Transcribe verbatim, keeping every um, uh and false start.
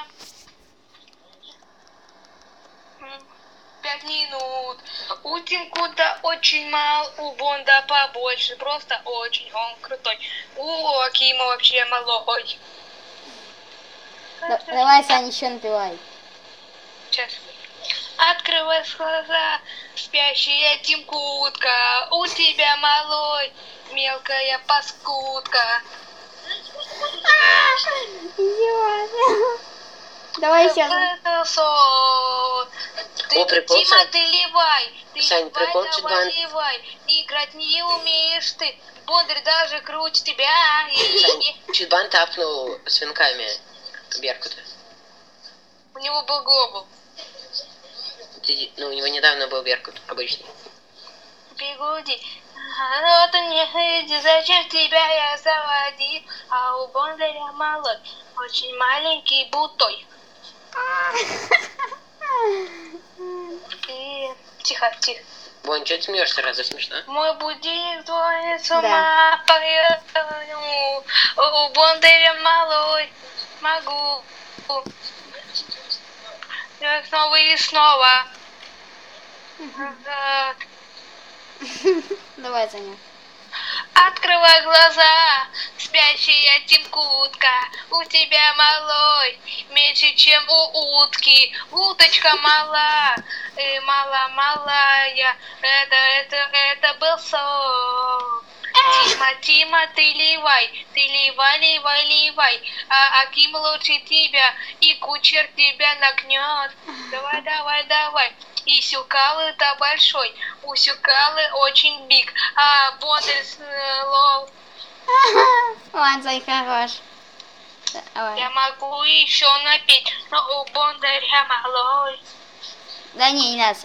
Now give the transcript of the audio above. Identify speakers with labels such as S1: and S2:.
S1: Пять минут. У Тинкута очень мало, у Бонда побольше. Просто очень он крутой. У Акима вообще малой.
S2: Да, давай, Саня, еще напевай.
S1: Сейчас. Открывай глаза, спящая Тимкутка. У тебя малой, мелкая паскудка.
S2: Идиот. Давай еще.
S1: Ты,
S3: О, прикол,
S1: Тима,
S3: Сань.
S1: ты ливай. Ты
S3: Сань,
S1: ливай,
S3: прикол,
S1: давай,
S3: Чудван.
S1: ливай. Играть не умеешь ты. Бондарь даже круче тебя.
S3: Сань, Чудбан тапнул с венками Беркута.
S1: У него был глобал.
S3: Ты- Ну, у него недавно был Беркут, обычный.
S1: Бегуди. А ты не иди, зачем тебя я заводил? А у Бондаря малой, очень маленький бутой. И... Тихо, тихо.
S3: Бон, что ты смеешься, разве смешно?
S1: Мой будильник звонит с ума, поэтому у Бондаря малой могу снова и снова.
S2: Давай, Саня.
S1: Открывай глаза, спящая Тимкутка. У тебя малой меньше, чем у утки. Уточка мала, и мала-малая. Это, это, это был сон. Тима, Тима, ты ливай, ты ливай, ливай, ливай. А Аким лучше тебя, и кучер тебя нагнет. Давай, давай, давай. И Сюкалы-то большой, у Сюкалы очень биг, а Бондарь лол.
S2: Ладно, Сань, хорош. Давай.
S1: Я могу еще напеть, но у Бондаря малой.
S2: Да не, не надо.